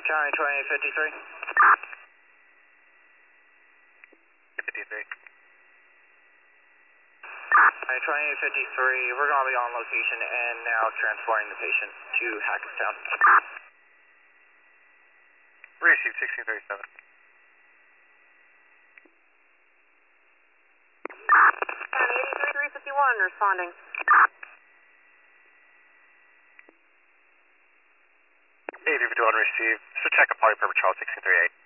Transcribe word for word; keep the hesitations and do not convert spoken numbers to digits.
County twenty-eight fifty-three. fifty-three. County twenty-eight fifty-three, we're going to be on location and now transporting the patient to Hackettstown. Received sixteen thirty-seven. County eighty-three three fifty-one responding. eighty fifty-one received. So check a party per patrol sixteen thirty-eight.